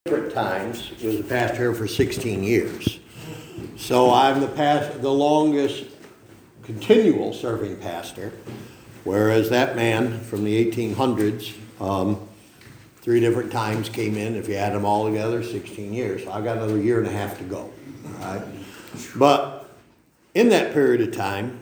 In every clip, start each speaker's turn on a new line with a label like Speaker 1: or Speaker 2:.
Speaker 1: different times was a pastor here for 16 years. So I'm the longest continual serving pastor, whereas that man from the 1800s, 3 different times came in. If you add them all together, 16 years. So I've got another year and a half to go. All right? But in that period of time,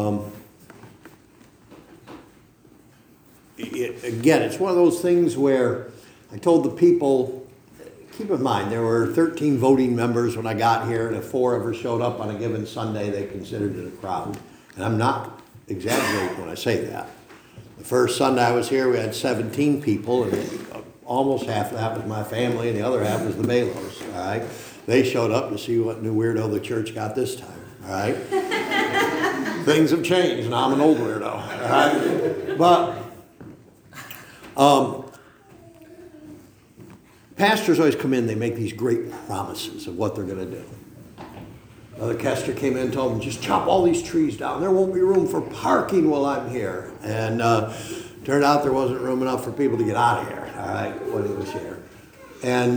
Speaker 1: again, it's one of those things where I told the people, keep in mind, there were 13 voting members when I got here, and if 4 ever showed up on a given Sunday, they considered it a crowd. And I'm not exaggerating when I say that. The first Sunday I was here, we had 17 people, and almost half of that was my family, and the other half was the Balos, all right? They showed up to see what new weirdo the church got this time, all right? Things have changed, and I'm an old weirdo, all right? But pastors always come in, they make these great promises of what they're going to do. Brother Kester came in and told them, just chop all these trees down. There won't be room for parking while I'm here. And turned out there wasn't room enough for people to get out of here, all right, when he was here. And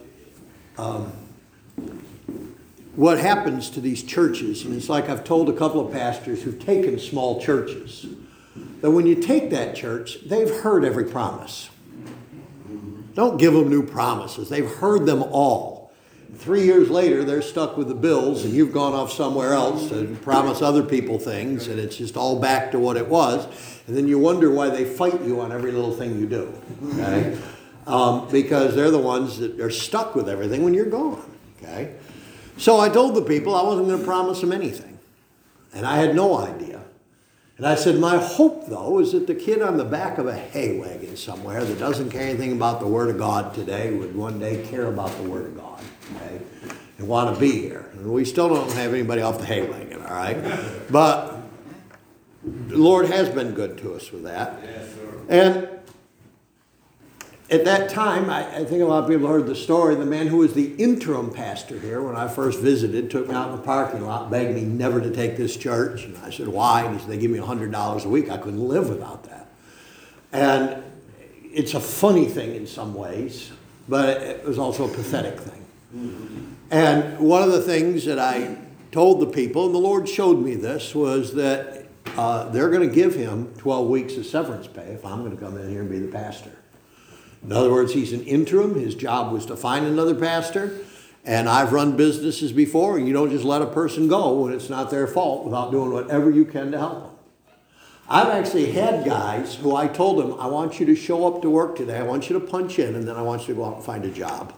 Speaker 1: what happens to these churches, and it's like I've told a couple of pastors who've taken small churches, that when you take that church, they've heard every promise. Don't give them new promises. They've heard them all. 3 years later, they're stuck with the bills, and you've gone off somewhere else to promise other people things, and it's just all back to what it was. And then you wonder why they fight you on every little thing you do, okay? Because they're the ones that are stuck with everything when you're gone, okay? So I told the people I wasn't going to promise them anything, and I had no idea. And I said, my hope, though, is that the kid on the back of a hay wagon somewhere that doesn't care anything about the Word of God today would one day care about the Word of God, okay, and want to be here. And we still don't have anybody off the hay wagon, all right? But the Lord has been good to us with that. Yes, sir. And at that time, I think a lot of people heard the story. The man who was the interim pastor here when I first visited took me out in the parking lot, begged me never to take this church. And I said, why? And he said, they give me $100 a week. I couldn't live without that. And it's a funny thing in some ways, but it was also a pathetic thing. And one of the things that I told the people, and the Lord showed me this, was that they're going to give him 12 weeks of severance pay if I'm going to come in here and be the pastor. In other words, he's an interim. His job was to find another pastor. And I've run businesses before, and you don't just let a person go when it's not their fault without doing whatever you can to help them. I've actually had guys who I told them, I want you to show up to work today. I want you to punch in, and then I want you to go out and find a job.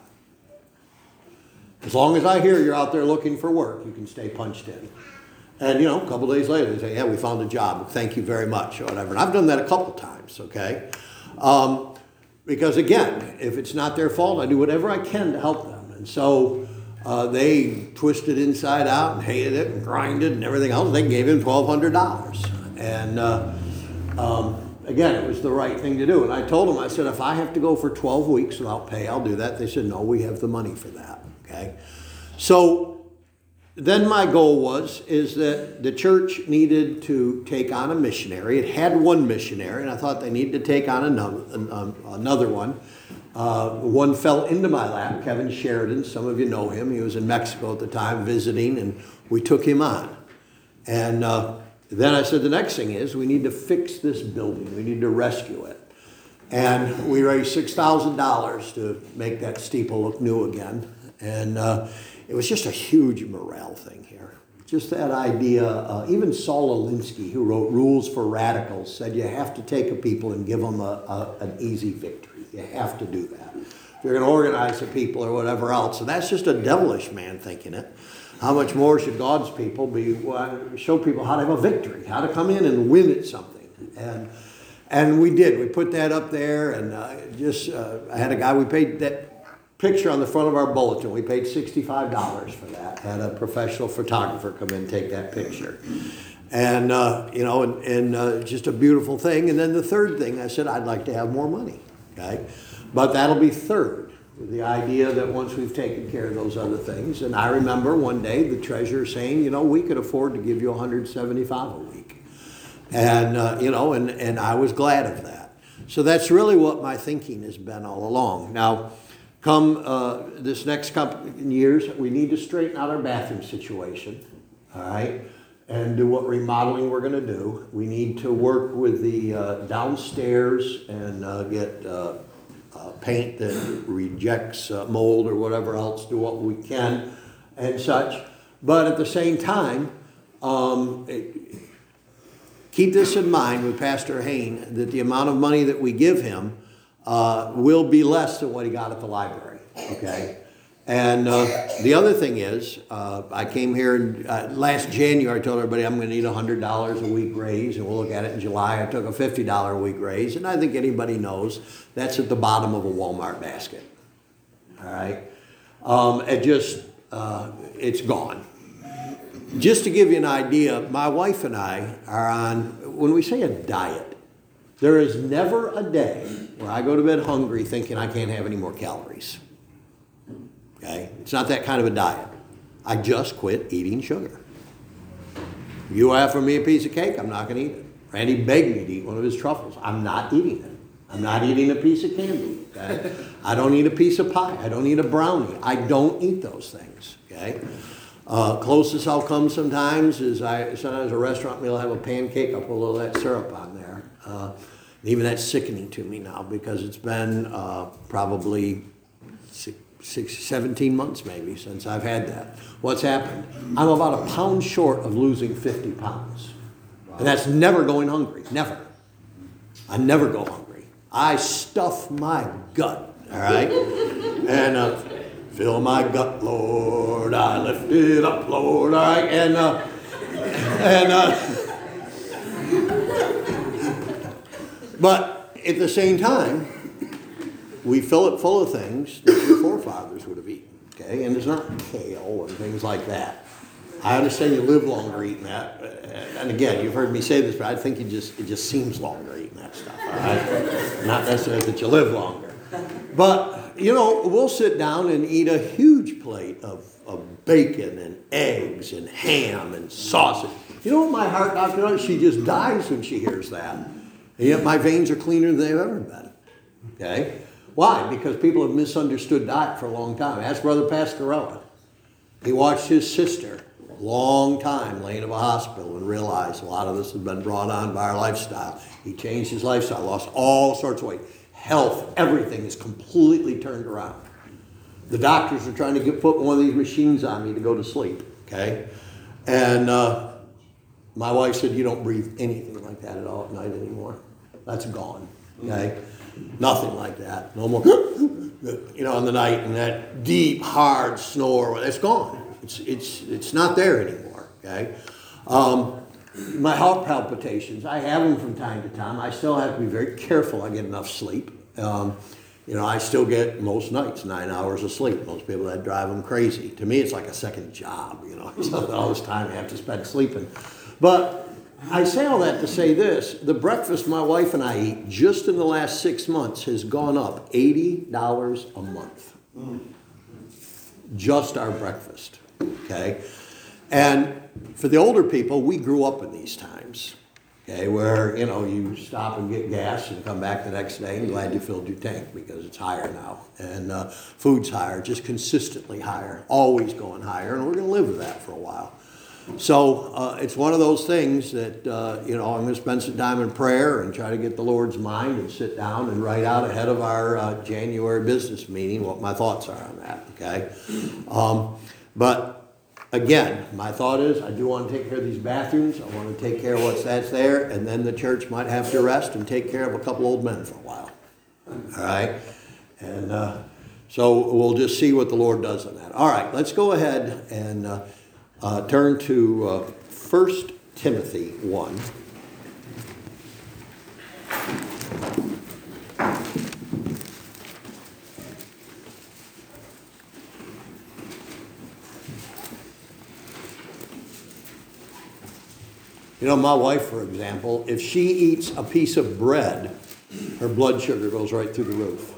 Speaker 1: As long as I hear you're out there looking for work, you can stay punched in. And, a couple days later, they say, yeah, we found a job. Thank you very much, or whatever. And I've done that a couple times, okay? Because again, if it's not their fault, I do whatever I can to help them. And so they twisted inside out and hated it and grinded and everything else. They gave him $1,200. And again, it was the right thing to do. And I told them, I said, if I have to go for 12 weeks without pay, I'll do that. They said, no, we have the money for that. Okay. So then my goal is that the church needed to take on a missionary. It had one missionary, and I thought they needed to take on another one. One fell into my lap, Kevin Sheridan. Some of you know him. He was in Mexico at the time visiting, and we took him on. And then I said the next thing is we need to fix this building. We need to rescue it. And we raised $6,000 to make that steeple look new again. And it was just a huge morale thing here. Just that idea, even Saul Alinsky, who wrote Rules for Radicals, said you have to take a people and give them an easy victory. You have to do that. If you're going to organize the people or whatever else. And that's just a devilish man thinking it. How much more should God's people show people how to have a victory, how to come in and win at something. And we did. We put that up there, and I had a guy, we paid that picture on the front of our bulletin. We paid $65 for that. Had a professional photographer come in and take that picture. And, just a beautiful thing. And then the third thing, I said, I'd like to have more money. Okay. But that'll be third, with the idea that once we've taken care of those other things. And I remember one day the treasurer saying, we could afford to give you $175 a week. And, and I was glad of that. So that's really what my thinking has been all along. Now, Come this next couple years, we need to straighten out our bathroom situation, all right, and do what remodeling we're going to do. We need to work with the downstairs and get paint that rejects mold or whatever else, do what we can and such. But at the same time, keep this in mind with Pastor Hain, that the amount of money that we give him will be less than what he got at the library, okay? And the other thing is, I came here last January, I told everybody I'm going to need a $100 a week raise, and we'll look at it in July. I took a $50 a week raise, and I think anybody knows that's at the bottom of a Walmart basket, all right? It's gone. Just to give you an idea, my wife and I are on, when we say a diet, there is never a day where I go to bed hungry thinking I can't have any more calories. Okay? It's not that kind of a diet. I just quit eating sugar. You offer me a piece of cake, I'm not going to eat it. Randy begged me to eat one of his truffles. I'm not eating it. I'm not eating a piece of candy. Okay? I don't eat a piece of pie. I don't eat a brownie. I don't eat those things. Okay? Closest I'll come sometimes is sometimes a restaurant meal, I'll have a pancake, I'll put a little of that syrup on there. Even that's sickening to me now because it's been probably 17 months maybe since I've had that. What's happened? I'm about a pound short of losing 50 pounds. And that's never going hungry, never. I never go hungry. I stuff my gut, all right? And fill my gut, Lord, I lift it up, Lord, all right? But at the same time, we fill it full of things that your forefathers would have eaten, okay? And it's not kale and things like that. I understand you live longer eating that. And again, you've heard me say this, but I think it just seems longer eating that stuff, all right? Not necessarily that you live longer. But, we'll sit down and eat a huge plate of bacon and eggs and ham and sausage. You know what my heart doctor does? She just dies when she hears that. And yet my veins are cleaner than they've ever been, okay? Why? Because people have misunderstood diet for a long time. Ask Brother Pascarella. He watched his sister a long time laying in a hospital and realized a lot of this has been brought on by our lifestyle. He changed his lifestyle, lost all sorts of weight. Health, everything is completely turned around. The doctors are trying to put one of these machines on me to go to sleep, okay? And my wife said, you don't breathe anything like that at all at night anymore. That's gone, okay? Nothing like that. No more, in the night, and that deep, hard snore. It's gone. It's not there anymore. Okay. My heart palpitations. I have them from time to time. I still have to be very careful I get enough sleep. I still get most nights 9 hours of sleep. Most people, that drive them crazy. To me, it's like a second job. All this time I have to spend sleeping. But I say all that to say this. The breakfast my wife and I eat just in the last 6 months has gone up $80 a month. Just our breakfast, okay? And for the older people, we grew up in these times, okay, where, you stop and get gas and come back the next day and glad you filled your tank because it's higher now. And food's higher, just consistently higher, always going higher, and we're going to live with that for a while. So it's one of those things that, I'm going to spend some time in prayer and try to get the Lord's mind and sit down and write out ahead of our January business meeting what my thoughts are on that, okay? But again, my thought is I do want to take care of these bathrooms. I want to take care of that's there, and then the church might have to rest and take care of a couple old men for a while, all right? And so we'll just see what the Lord does on that. All right, let's go ahead and turn to 1 Timothy 1. My wife, for example, if she eats a piece of bread, her blood sugar goes right through the roof.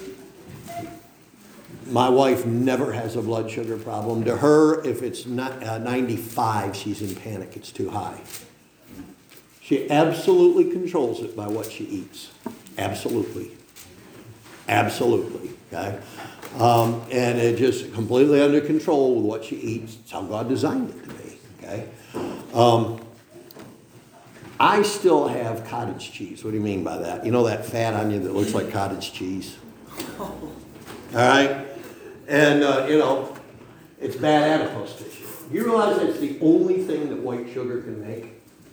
Speaker 1: My wife never has a blood sugar problem. To her, if it's not 95, she's in panic. It's too high. She absolutely controls it by what she eats. Absolutely. Absolutely. Okay? And it just completely under control with what she eats. It's how God designed it to be. Okay. I still have cottage cheese. What do you mean by that? You know that fat onion that looks like cottage cheese? All right? And, it's bad adipose tissue. You realize that's the only thing that white sugar can make?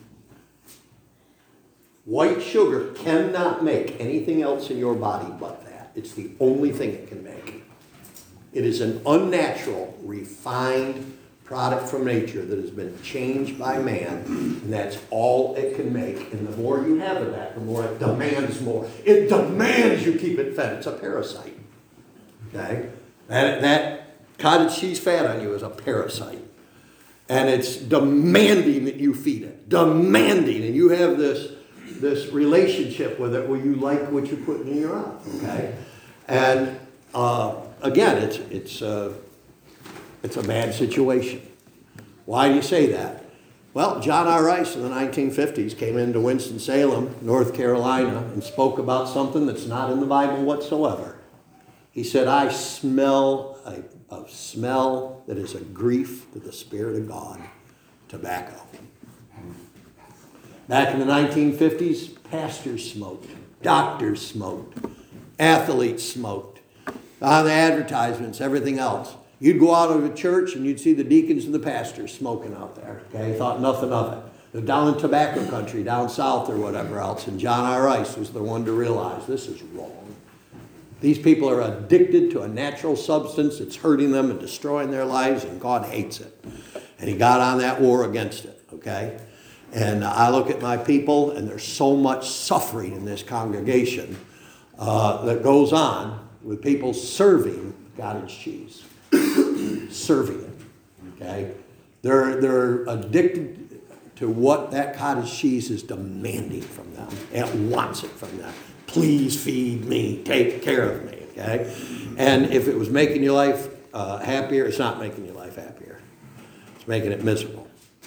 Speaker 1: White sugar cannot make anything else in your body but that. It's the only thing it can make. It is an unnatural, refined product from nature that has been changed by man, and that's all it can make. And the more you have of that, the more it demands more. It demands you keep it fed. It's a parasite. Okay? That cottage cheese fat on you is a parasite. And it's demanding that you feed it. Demanding. And you have this relationship with it where you like what you're putting in your mouth. Okay? And again, it's a bad situation. Why do you say that? Well, John R. Rice in the 1950s came into Winston-Salem, North Carolina, and spoke about something that's not in the Bible whatsoever. He said, I smell a smell that is a grief to the Spirit of God, tobacco. Back in the 1950s, pastors smoked, doctors smoked, athletes smoked. On the advertisements, everything else. You'd go out of a church and you'd see the deacons and the pastors smoking out there. Okay, thought nothing of it. They're down in tobacco country, down south or whatever else. And John R. Rice was the one to realize this is wrong. These people are addicted to a natural substance that's hurting them and destroying their lives, and God hates it. And he got on that war against it. Okay, and I look at my people, and there's so much suffering in this congregation that goes on with people serving cottage cheese. Serving it. Okay? They're addicted to what that cottage cheese is demanding from them. It wants it from them. Please feed me. Take care of me. Okay? And if it was making your life happier, it's not making your life happier. It's making it miserable.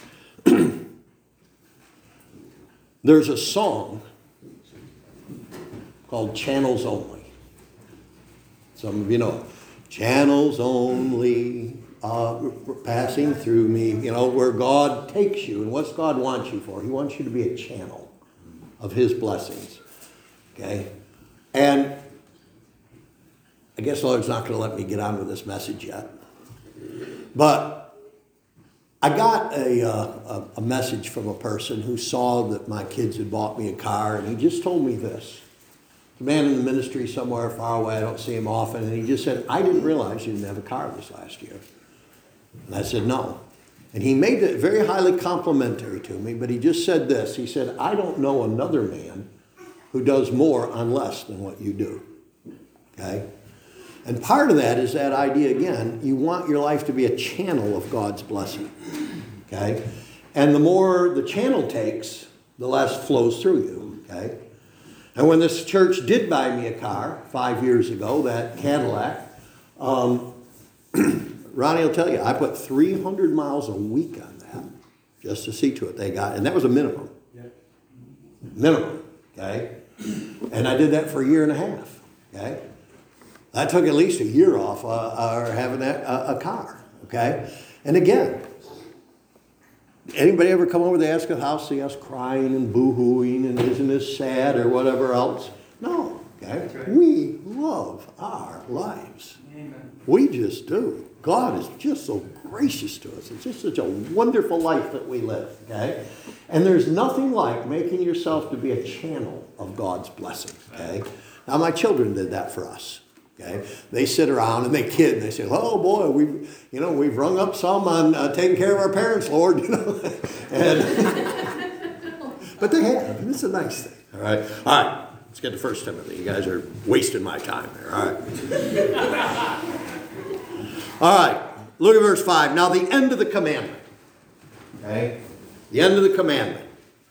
Speaker 1: There's a song called Channels Only. Some of you know it. Channels only passing through me. You know, where God takes you. And what's God want you for? He wants you to be a channel of his blessings. Okay? And I guess the Lord's not going to let me get on with this message yet. But I got a message from a person who saw that my kids had bought me a car, and he just told me this. A man in the ministry somewhere far away, I don't see him often, and he just said, I didn't realize you didn't have a car this last year. And I said, no. And he made it very highly complimentary to me, but he just said this. He said, I don't know another man who does more on less than what you do. Okay? And part of that is that idea, again, you want your life to be a channel of God's blessing. Okay? And the more the channel takes, the less flows through you. Okay? And when this church did buy me a car 5 years ago, that Cadillac, Ronnie will tell you, I put 300 miles a week on that just to see to it they got. And that was a minimum. Yep. Minimum. Okay? And I did that for a year and a half. Okay? That took at least a year off having a car. Okay? And again, anybody ever come over to ask us how, see us crying and boo-hooing and isn't this sad or whatever else? No. Okay? Right. We love our lives. Amen. We just do. God is just so gracious to us. It's just such a wonderful life that we live. Okay? And there's nothing like making yourself to be a channel of God's blessing. Okay? Now my children did that for us. Okay, they sit around and they kid and they say, "Oh boy, we've rung up some on taking care of our parents, Lord." You know, but they have, and it's a nice thing. All right. Let's get to 1 Timothy. You guys are wasting my time there. All right. Look at verse 5. Now the end of the commandment. Okay, the end of the commandment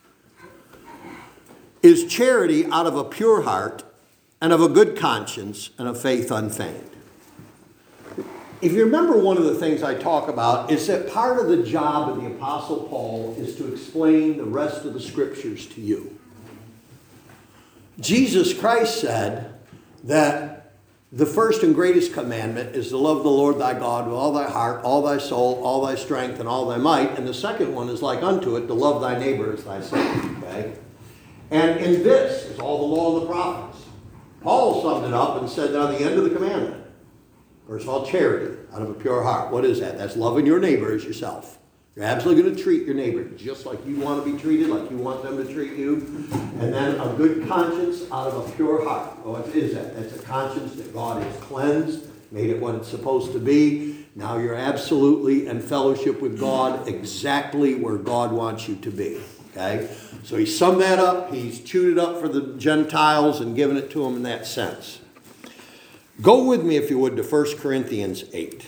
Speaker 1: is charity out of a pure heart, and of a good conscience, and of faith unfeigned. If you remember, one of the things I talk about is that part of the job of the Apostle Paul is to explain the rest of the Scriptures to you. Jesus Christ said that The first and greatest commandment is to love the Lord thy God with all thy heart, all thy soul, all thy strength, and all thy might. And the second one is like unto it, to love thy neighbor as thyself. Okay? And in this is all the law of the prophets. Paul summed it up and said that on the end of the commandment. First of all, charity out of a pure heart. What is that? That's loving your neighbor as yourself. You're absolutely going to treat your neighbor just like you want to be treated, like you want them to treat you. And then a good conscience out of a pure heart. Well, what is that? That's a conscience that God has cleansed, made it what it's supposed to be. Now you're absolutely in fellowship with God exactly where God wants you to be. Okay? So he summed that up. He's chewed it up for the Gentiles and given it to them in that sense. Go with me, if you would, to 1 Corinthians 8.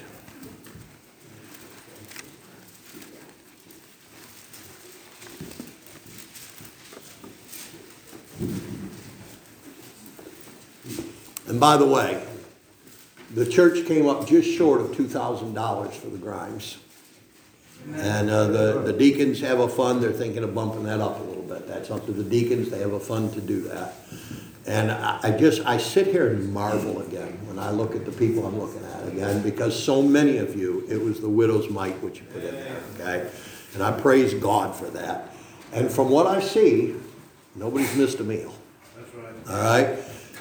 Speaker 1: And by the way, the church came up just short of $2,000 for the Grimes. And the deacons have a fund. They're thinking of bumping that up a little bit. That's up to the deacons. They have a fund to do that. And I sit here and marvel again when I look at the people I'm looking at again, because so many of you, it was the widow's mite which you put in there, okay? And I praise God for that. And from what I see, nobody's missed a meal. That's right. All right?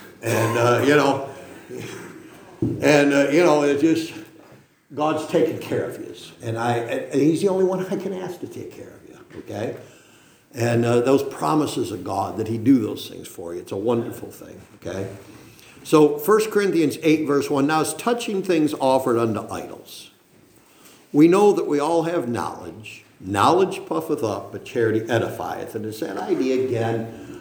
Speaker 1: And, it's just, God's taking care of you. And he's the only one I can ask to take care of you, okay? And those promises of God that he do those things for you, it's a wonderful thing, okay? So 1 Corinthians 8, verse 1, now as touching things offered unto idols, we know that we all have knowledge. Knowledge puffeth up, but charity edifieth. And it's that idea again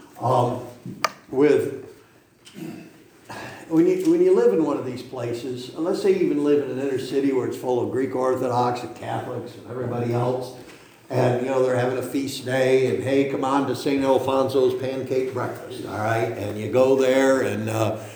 Speaker 1: when you live in one of these places, and let's say you even live in an inner city where it's full of Greek Orthodox and Catholics and everybody else, and they're having a feast day, and hey, come on to St. Alfonso's pancake breakfast, all right? And you go there, and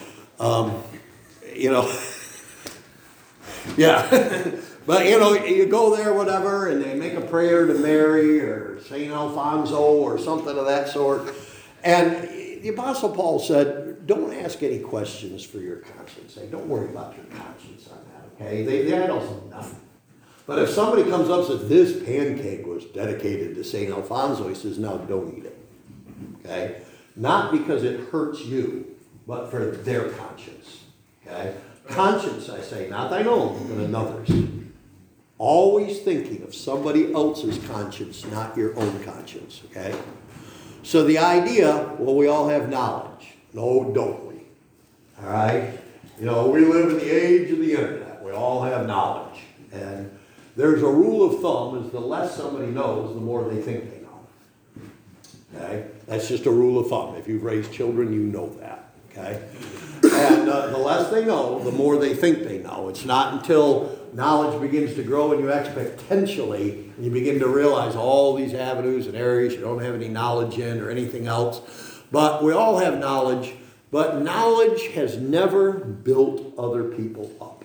Speaker 1: yeah. But, you go there, whatever, and they make a prayer to Mary or St. Alfonso or something of that sort. And the Apostle Paul said, don't ask any questions for your conscience. Say, don't worry about your conscience on that, okay? The idols are nothing. But if somebody comes up and says, this pancake was dedicated to St. Alfonso, he says, no, don't eat it, okay? Not because it hurts you, but for their conscience, okay? Conscience, I say, not thine own, but another's. Always thinking of somebody else's conscience, not your own conscience, okay? So the idea, well, we all have knowledge. No, don't we? All right? We live in the age of the internet. We all have knowledge. And there's a rule of thumb is the less somebody knows, the more they think they know. Okay? That's just a rule of thumb. If you've raised children, you know that. Okay? And the less they know, the more they think they know. It's not until knowledge begins to grow and you exponentially, and you begin to realize all these avenues and areas you don't have any knowledge in or anything else. But we all have knowledge, but knowledge has never built other people up.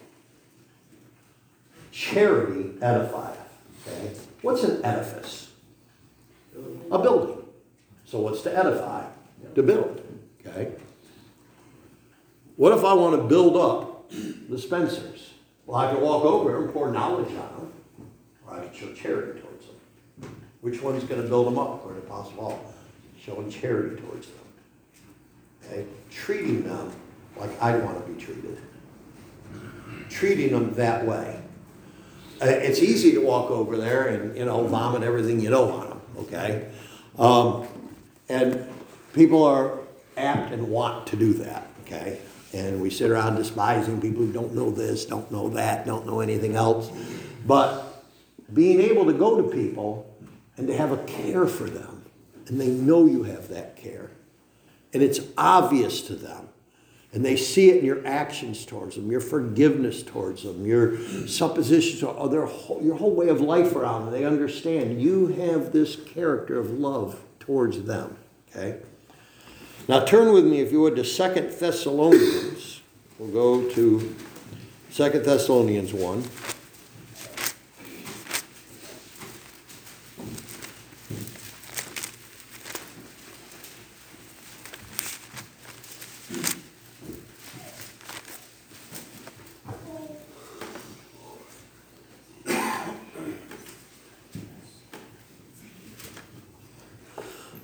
Speaker 1: Charity edifieth. Okay? What's an edifice? A building. So what's to edify? To build. Okay? What if I want to build up the Spencers? Well, I can walk over and pour knowledge on them, or I can show charity towards them. Which one's going to build them up, according to Apostle Paul? Showing charity towards them. Okay? Treating them like I want to be treated. Treating them that way. It's easy to walk over there and, vomit everything you know on them, okay? And people are apt and want to do that, okay? And we sit around despising people who don't know this, don't know that, don't know anything else. But being able to go to people and to have a care for them, and they know you have that care, and it's obvious to them, and they see it in your actions towards them, your forgiveness towards them, your suppositions, or your whole way of life around them. They understand you have this character of love towards them, okay? Now turn with me, if you would, to 2 Thessalonians. We'll go to 2 Thessalonians 1.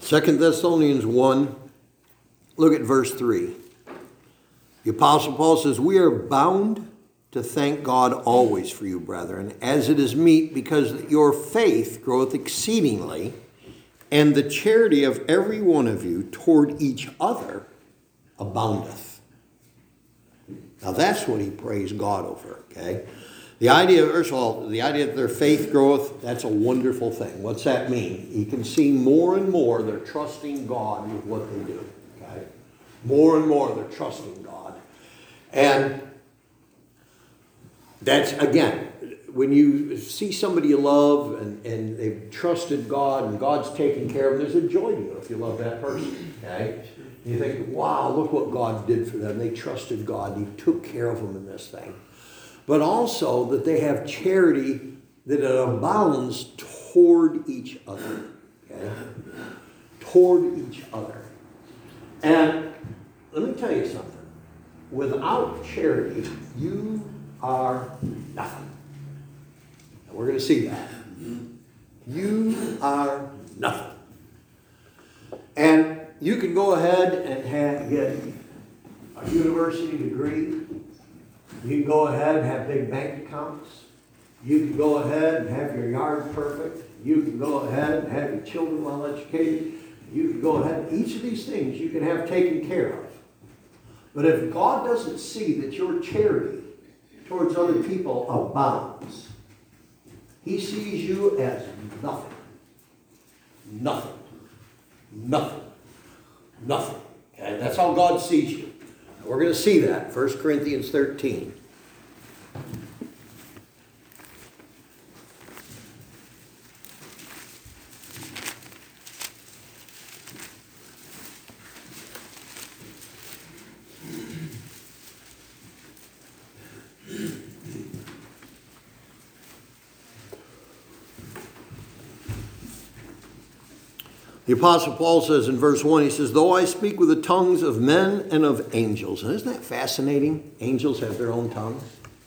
Speaker 1: 2 Thessalonians 1, look at verse 3. The Apostle Paul says, "We are bound to thank God always for you, brethren, as it is meet, because your faith groweth exceedingly, and the charity of every one of you toward each other aboundeth." Now that's what he praised God over, okay? The idea, first of all, the idea that their faith groweth, that's a wonderful thing. What's that mean? You can see more and more they're trusting God with what they do, okay? More and more they're trusting God. And that's, again, when you see somebody you love and they've trusted God and God's taking care of them, there's a joy to you if you love that person, okay? You think, wow, look what God did for them. They trusted God and He took care of them in this thing. But also that they have charity that it abounds toward each other, okay? Toward each other. And let me tell you something. Without charity, you are nothing. And we're going to see that. You are nothing. And you can go ahead and get a university degree. You can go ahead and have big bank accounts. You can go ahead and have your yard perfect. You can go ahead and have your children well educated. You can go ahead, each of these things you can have taken care of. But if God doesn't see that your charity towards other people abounds, He sees you as nothing. Nothing. Nothing. Nothing. Okay? That's how God sees you. We're going to see that, 1 Corinthians 13. The Apostle Paul says in verse 1, he says, "Though I speak with the tongues of men and of angels." And isn't that fascinating? Angels have their own tongues.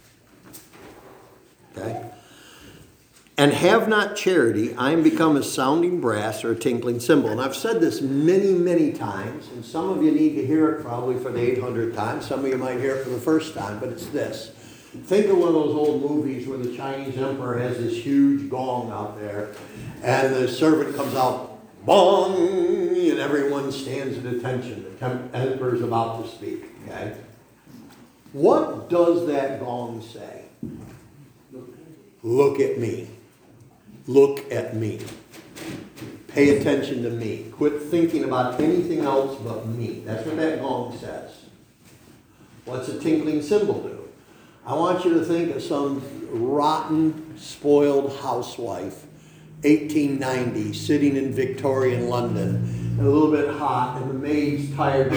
Speaker 1: Okay? "And have not charity, I am become a sounding brass or a tinkling cymbal." And I've said this many, many times, and some of you need to hear it probably for the 800th time. Some of you might hear it for the first time, but it's this. Think of one of those old movies where the Chinese emperor has this huge gong out there, and the servant comes out, bong, and everyone stands at attention. The emperor is about to speak. Okay? What does that gong say? Look at me. Look at me. Pay attention to me. Quit thinking about anything else but me. That's what that gong says. What's a tinkling cymbal do? I want you to think of some rotten, spoiled housewife, 1890, sitting in Victorian London, and a little bit hot, and the maid's tired.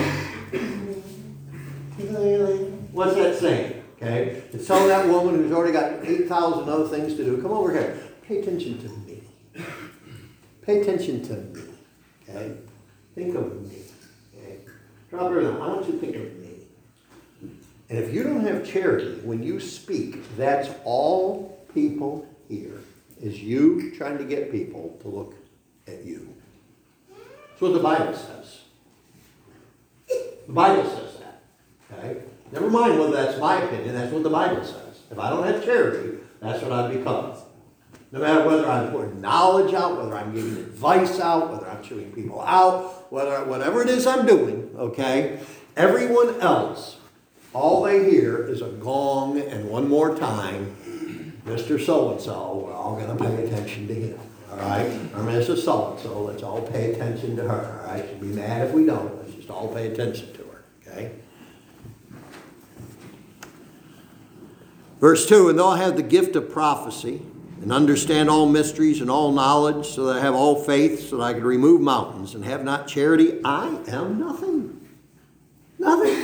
Speaker 1: What's that saying? Okay? It's telling that woman who's already got 8,000 other things to do, come over here. Pay attention to me. Pay attention to me. Okay? Think of me. Okay? Drop everything. I want you to think of me. And if you don't have charity, when you speak, that's all people hear. Is you trying to get people to look at you. That's what the Bible says. The Bible says that. Okay? Never mind whether that's my opinion, that's what the Bible says. If I don't have charity, that's what I become. No matter whether I'm putting knowledge out, whether I'm giving advice out, whether I'm chewing people out, whatever it is I'm doing, okay? Everyone else, all they hear is a gong and one more time, Mr. So-and-so, we're all going to pay attention to him, all right? Or Mrs. So-and-so, let's all pay attention to her, all right? She'll be mad if we don't. Let's just all pay attention to her, okay? Verse 2, "And though I have the gift of prophecy, and understand all mysteries and all knowledge, so that I have all faith, so that I can remove mountains, and have not charity, I am nothing." Nothing.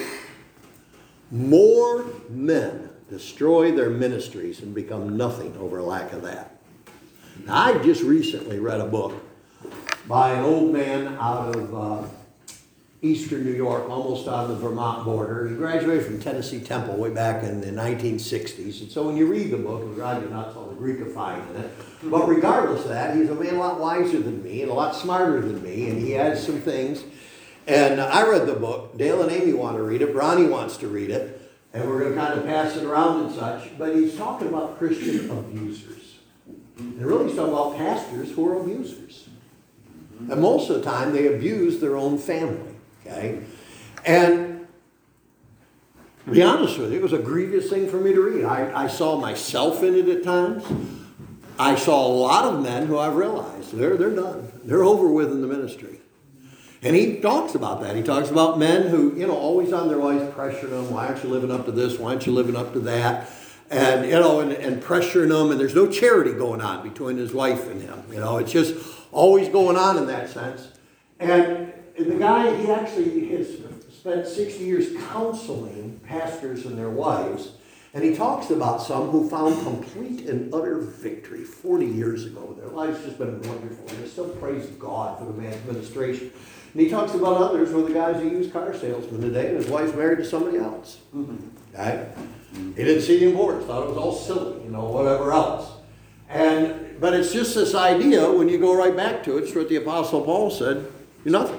Speaker 1: More men destroy their ministries and become nothing over lack of that. Now, I just recently read a book by an old man out of eastern New York, almost on the Vermont border. He graduated from Tennessee Temple way back in the 1960s. And so when you read the book, it'll drive you nuts, all the Greekifying in it. But regardless of that, he's a man a lot wiser than me and a lot smarter than me, and he has some things. And I read the book. Dale and Amy want to read it. Bronny wants to read it. And we're going to kind of pass it around and such. But he's talking about Christian abusers. And really he's talking about pastors who are abusers. And most of the time they abuse their own family. Okay? And to be honest with you, it was a grievous thing for me to read. I saw myself in it at times. I saw a lot of men who I've realized they're done. They're over with in the ministry. And he talks about that. He talks about men who, always on their wives pressuring them. Why aren't you living up to this? Why aren't you living up to that? And, and pressuring them. And there's no charity going on between his wife and him. It's just always going on in that sense. And the guy, he actually has spent 60 years counseling pastors and their wives. And he talks about some who found complete and utter victory 40 years ago. Their life's just been wonderful. And they still praise God for the man's ministration. And he talks about others who are the guys who use car salesmen today, and his wife's married to somebody else. Okay? He didn't see the importance, thought it was all silly, whatever else. But it's just this idea, when you go right back to it, it's what the Apostle Paul said, you're nothing.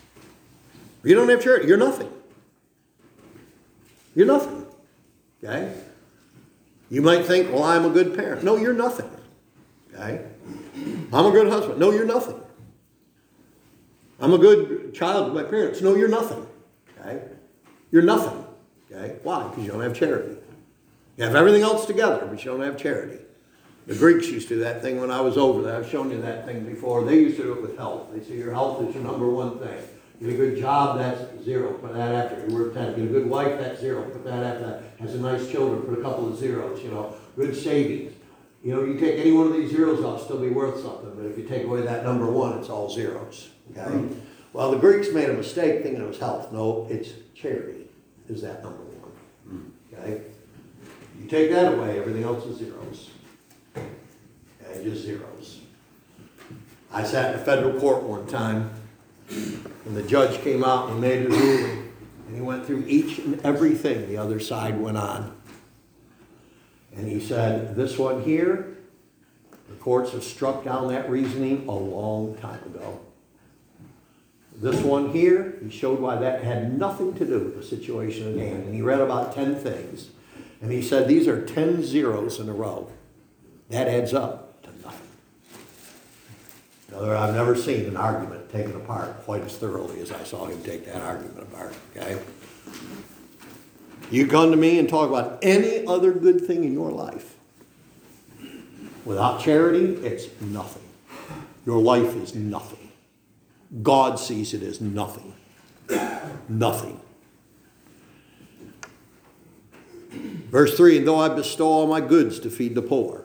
Speaker 1: You don't have charity, you're nothing. You're nothing. Okay? You might think, well, I'm a good parent. No, you're nothing. Okay? I'm a good husband. No, you're nothing. I'm a good child to my parents. No, you're nothing. Okay? You're nothing. Okay? Why? Because you don't have charity. You have everything else together, but you don't have charity. The Greeks used to do that thing when I was over there. I've shown you that thing before. They used to do it with health. They say your health is your number one thing. Get a good job, that's 0. Put that after. You work 10. Get a good wife, that's 0. Put that after that. Has a nice children, put a couple of zeros. Good savings. You take any one of these zeros off, still be worth something. But if you take away that number 1, it's all zeros. Okay? Well, the Greeks made a mistake thinking it was health. No, it's charity is that number 1. Okay? You take that away, everything else is zeros. Okay? Just zeros. I sat in a federal court one time, and the judge came out and made a ruling, and he went through each and everything the other side went on. And he said, this one here, the courts have struck down that reasoning a long time ago. This one here, he showed why that had nothing to do with the situation at hand. And he read about 10 things. And he said, these are 10 zeros in a row. That adds up to nothing. I've never seen an argument taken apart quite as thoroughly as I saw him take that argument apart. Okay? You come to me and talk about any other good thing in your life. Without charity, it's nothing. Your life is nothing. God sees it as nothing. Nothing. Verse 3, and though I bestow all my goods to feed the poor.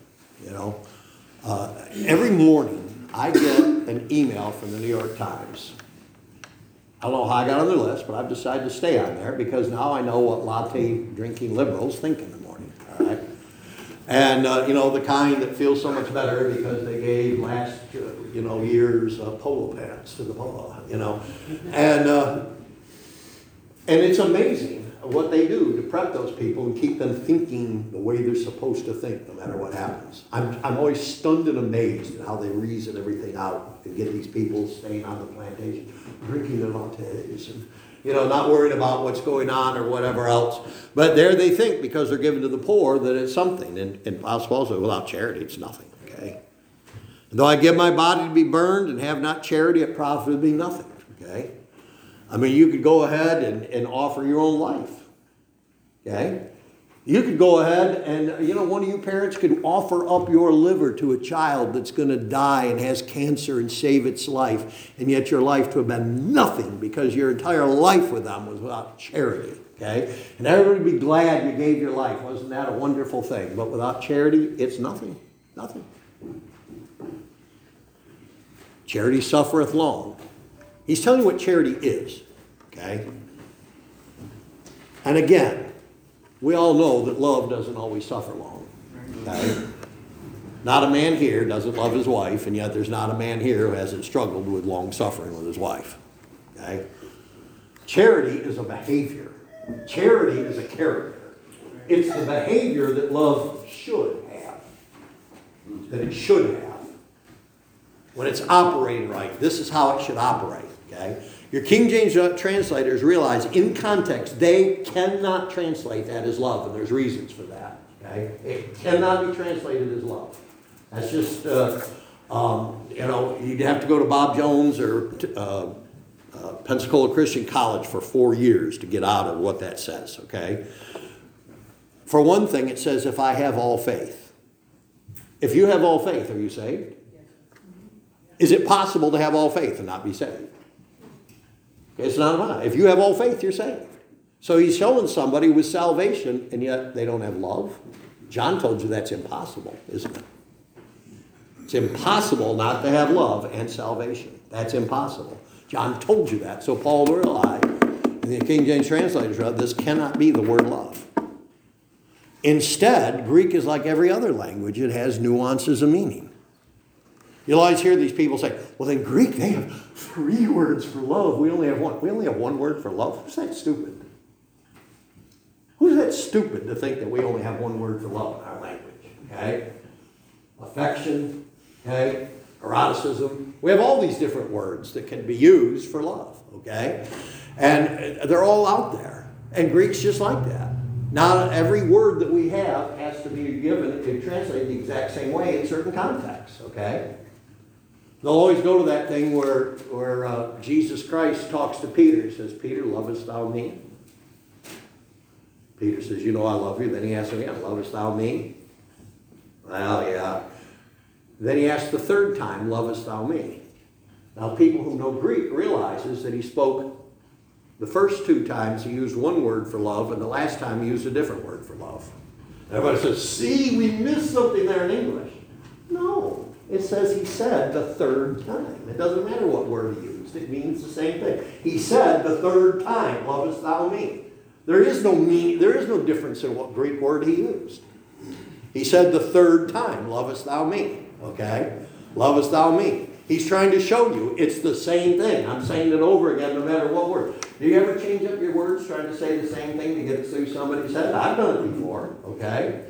Speaker 1: Every morning I get an email from the New York Times. I don't know how I got on the list, but I've decided to stay on there because now I know what latte drinking liberals think in the morning. All right? And, the kind that feel so much better because they gave last, year's polo pants to the polo, And it's amazing what they do to prep those people and keep them thinking the way they're supposed to think no matter what happens. I'm always stunned and amazed at how they reason everything out and get these people staying on the plantation, drinking their lattes and not worrying about what's going on or whatever else. But there they think because they're given to the poor that it's something. And Paul says, without charity, it's nothing. Okay? And though I give my body to be burned and have not charity, it profiteth me nothing. Okay? I mean, you could go ahead and offer your own life. Okay? You could go ahead and, one of you parents could offer up your liver to a child that's going to die and has cancer and save its life, and yet your life to have been nothing because your entire life with them was without charity. Okay? And everybody would be glad you gave your life. Wasn't that a wonderful thing? But without charity, it's nothing. Nothing. Charity suffereth long. He's telling you what charity is. Okay? And again, we all know that love doesn't always suffer long. Okay? Not a man here doesn't love his wife, and yet there's not a man here who hasn't struggled with long suffering with his wife. Okay? Charity is a behavior. Charity is a character. It's the behavior that love should have. That it should have. When it's operating right, this is how it should operate. Okay? Your King James translators realize in context they cannot translate that as love, and there's reasons for that. Okay? It cannot be translated as love. That's just, you'd have to go to Bob Jones or Pensacola Christian College for 4 years to get out of what that says. Okay? For one thing, it says, if I have all faith. If you have all faith, are you saved? Is it possible to have all faith and not be saved? It's not about. If you have all faith, you're saved. So he's showing somebody with salvation, and yet they don't have love. John told you that's impossible, isn't it? It's impossible not to have love and salvation. That's impossible. John told you that. So Paul realized, and the King James translators read, this cannot be the word love. Instead, Greek is like every other language. It has nuances of meaning. You'll always hear these people say, well, in Greek, they have 3 words for love. We only have 1. We only have 1 word for love. Who's that stupid? Who's that stupid to think that we only have 1 word for love in our language? Okay? Affection, okay? Eroticism. We have all these different words that can be used for love, okay? And they're all out there. And Greek's just like that. Not every word that we have has to be given and translated the exact same way in certain contexts, okay? They'll always go to that thing where Jesus Christ talks to Peter. He says, Peter, lovest thou me? Peter says, you know I love you. Then he asks him again, lovest thou me? Well, yeah. Then he asks the 3rd time, lovest thou me? Now, people who know Greek realizes that he spoke the first 2 times he used 1 word for love, and the last time he used a different word for love. Everybody says, see, we missed something there in English. No. It says he said the 3rd time. It doesn't matter what word he used. It means the same thing. He said the 3rd time, lovest thou me? There is no difference in what Greek word he used. He said the 3rd time, lovest thou me? Okay? Lovest thou me? He's trying to show you it's the same thing. I'm saying it over again no matter what word. Do you ever change up your words trying to say the same thing to get it through somebody's head? I've done it before. Okay?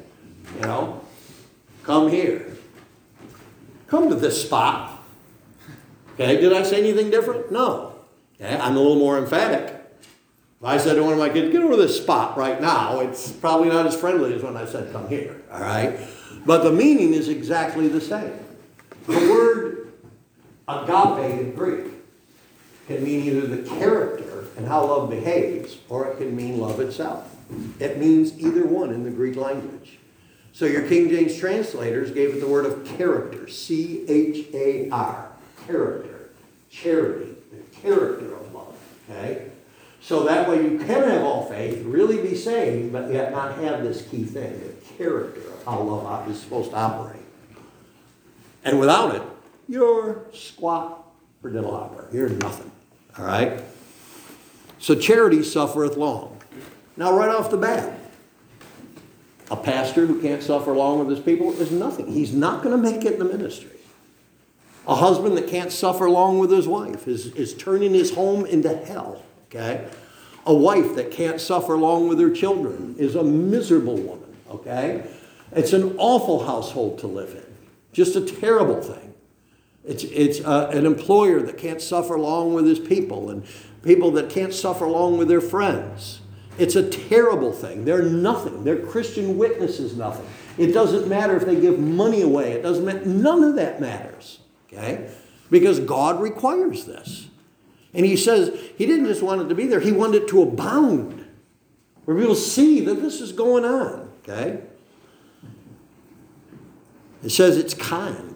Speaker 1: Come here. Come to this spot. Okay? Did I say anything different? No. Okay? I'm a little more emphatic. If I said to one of my kids, get over this spot right now, it's probably not as friendly as when I said, come here. All right? But the meaning is exactly the same. The word agape in Greek can mean either the character and how love behaves, or it can mean love itself. It means either one in the Greek language. So your King James translators gave it the word of character, C-H-A-R, character, charity, the character of love, okay? So that way you can have all faith, really be saved, but yet not have this key thing, the character of how love is supposed to operate. And without it, you're squat for diddle hopper. You're nothing, all right? So charity suffereth long. Now right off the bat, a pastor who can't suffer long with his people is nothing. He's not going to make it in the ministry. A husband that can't suffer long with his wife is turning his home into hell. Okay? A wife that can't suffer long with her children is a miserable woman. Okay? It's an awful household to live in. Just a terrible thing. It's an employer that can't suffer long with his people, and people that can't suffer long with their friends. It's a terrible thing. They're nothing. Their Christian witness is nothing. It doesn't matter if they give money away. It doesn't matter. None of that matters. Okay? Because God requires this. And he says he didn't just want it to be there. He wanted it to abound. Where people see that this is going on. Okay? It says it's kind.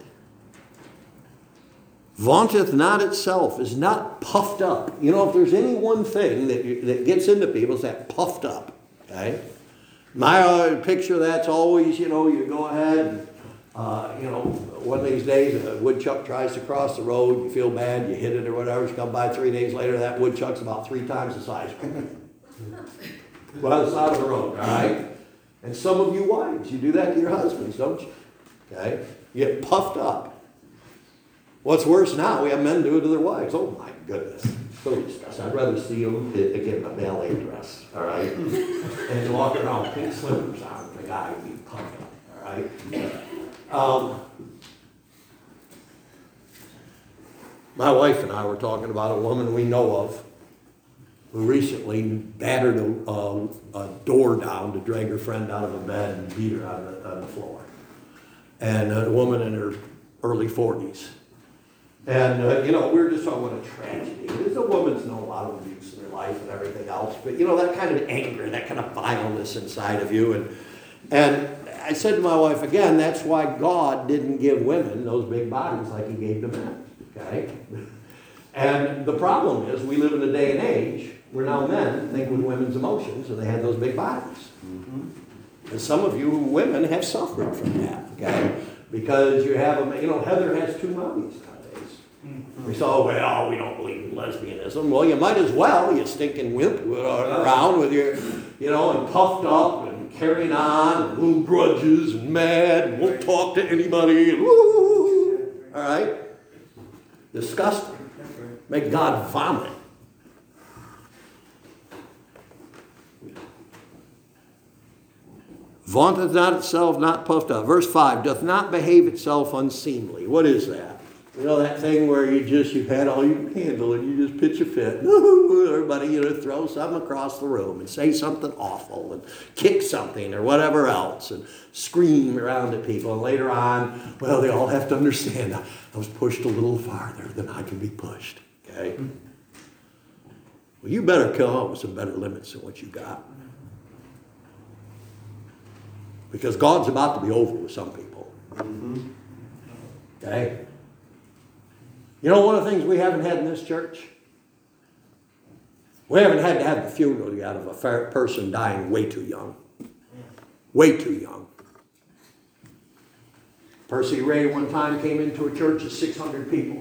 Speaker 1: Vaunteth not itself, is not puffed up. You know, if there's any one thing that gets into people, it's that puffed up. Okay? My picture of that's always, you go ahead and, one of these days a woodchuck tries to cross the road, you feel bad, you hit it or whatever, you come by 3 days later, that woodchuck's about 3 times the size. By the side of the road, all right? And some of you wives, you do that to your husbands, don't you? Okay? You get puffed up. What's worse now, we have men do it to their wives. Oh my goodness. So disgusting. I'd rather see them get a ballet dress, all right? And walk around with pink slippers on, the guy would be pumped up, all right? My wife and I were talking about a woman we know of who recently battered a door down to drag her friend out of a bed and beat her on the floor. And a woman in her early 40s. And, we were just talking about a tragedy. The woman's known a lot of abuse in her life and everything else, but, that kind of anger, that kind of vileness inside of you. And I said to my wife, again, that's why God didn't give women those big bodies like he gave to men, okay? And the problem is we live in a day and age where now men think with women's emotions and they have those big bodies. Mm-hmm. And some of you women have suffered from that, okay? Because you have, Heather has 2 mommies nowadays. Mm-hmm. We saw, well, we don't believe in lesbianism. Well, you might as well, you stinking wimp, around with your, and puffed up and carrying on, and little grudges and mad and won't talk to anybody. And woo, all right? Disgusting. Make God vomit. Vaunteth not itself, not puffed up. Verse 5, doth not behave itself unseemly. What is that? That thing where you've had all you can handle and you just pitch a fit. Everybody, throw something across the room and say something awful and kick something or whatever else and scream around at people. And later on, well, they all have to understand I was pushed a little farther than I can be pushed. Okay? Well, you better come up with some better limits than what you got. Because God's about to be over with some people. Mm-hmm. Okay? One of the things we haven't had in this church? We haven't had to have the funeral yet of a person dying way too young. Way too young. Percy Ray one time came into a church of 600 people.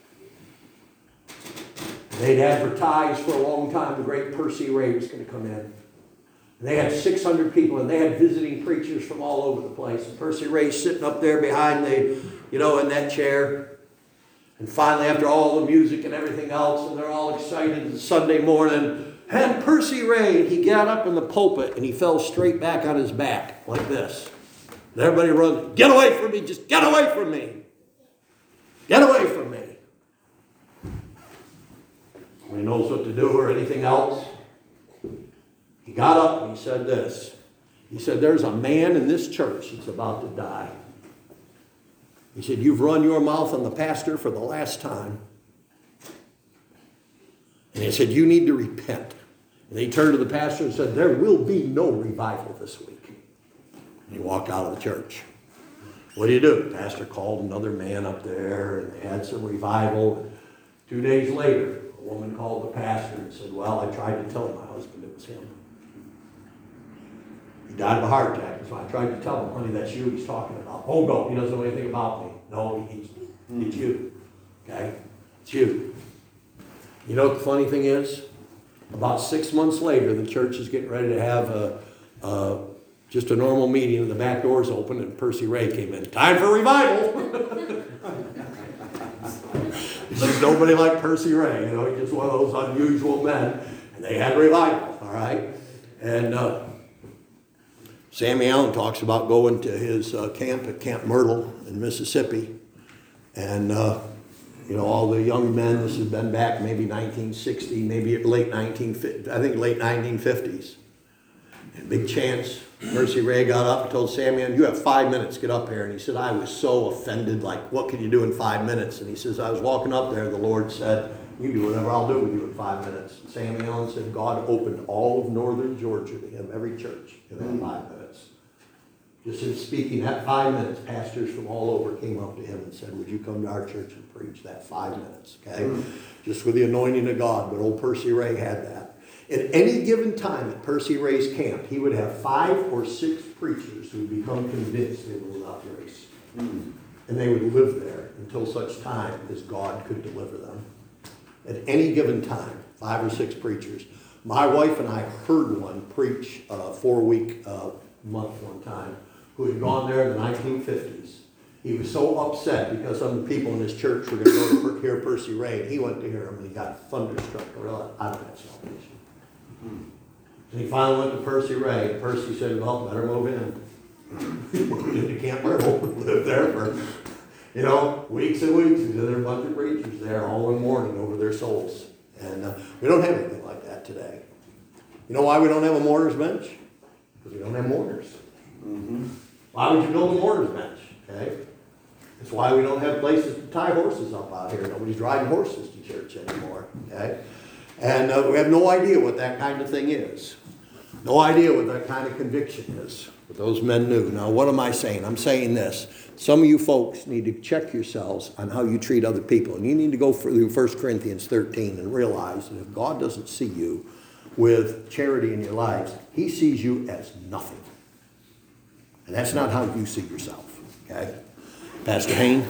Speaker 1: They'd advertised for a long time the great Percy Ray was going to come in. And they had 600 people, and they had visiting preachers from all over the place. And Percy Ray's sitting up there behind in that chair. And finally, after all the music and everything else, and they're all excited, it's Sunday morning, and Percy Ray, he got up in the pulpit, and he fell straight back on his back, like this. And everybody runs, get away from me, just get away from me. Get away from me. When he knows what to do or anything else, he got up and he said this. He said, there's a man in this church that's about to die. He said, you've run your mouth on the pastor for the last time. And he said, you need to repent. And he turned to the pastor and said, there will be no revival this week. And he walked out of the church. What do? The pastor called another man up there, and they had some revival. 2 days later, a woman called the pastor and said, well, I tried to tell my husband it was him. He died of a heart attack. So I tried to tell him, honey, that's you he's talking about. Oh, no, he doesn't know anything about me. No, it's you. Okay? It's you. You know what the funny thing is? About 6 months later, the church is getting ready to have just a normal meeting, and the back door's open, and Percy Ray came in. Time for revival! There's nobody like Percy Ray. He's just one of those unusual men. And they had revival, all right? And Sammy Allen talks about going to his camp at Camp Myrtle in Mississippi. And, all the young men, this has been back maybe 1960, maybe late 1950s. And big chance, Percy Ray got up and told Sammy, you have 5 minutes, get up here. And he said, I was so offended, like, what can you do in 5 minutes? And he says, I was walking up there, the Lord said, you do whatever I'll do with you in 5 minutes. And Sammy Allen said, God opened all of northern Georgia to him, every church, in that 5 minutes. Just in speaking that 5 minutes, pastors from all over came up to him and said, would you come to our church and preach that 5 minutes, okay? Just with the anointing of God. But old Percy Ray had that. At any given time at Percy Ray's camp, he would have 5 or 6 preachers who would become convinced they were without grace. And they would live there until such time as God could deliver them. At any given time, 5 or 6 preachers. My wife and I heard one preach a 4-week month one time, who had gone there in the 1950s. He was so upset because some of the people in his church were going to go to hear Percy Ray. He went to hear him and he got thunderstruck out of that salvation. And he finally went to Percy Ray. And Percy said, well, better move in. You can't live there for, weeks and weeks. He said, there are a bunch of preachers there all in mourning over their souls. And we don't have anything like that today. You know why we don't have a mourner's bench? Because we don't have mourners. Mm-hmm. Why would you build a mourner's bench? Okay? That's why we don't have places to tie horses up out here. Nobody's riding horses to church anymore. Okay? And we have no idea what that kind of thing is. No idea what that kind of conviction is. But those men knew. Now, what am I saying? I'm saying this. Some of you folks need to check yourselves on how you treat other people. And you need to go through 1 Corinthians 13 and realize that if God doesn't see you with charity in your lives, he sees you as nothing. And that's not how you see yourself. Okay? Pastor Hayne?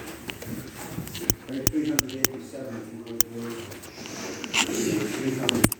Speaker 2: Page 387, if you would, please. 387.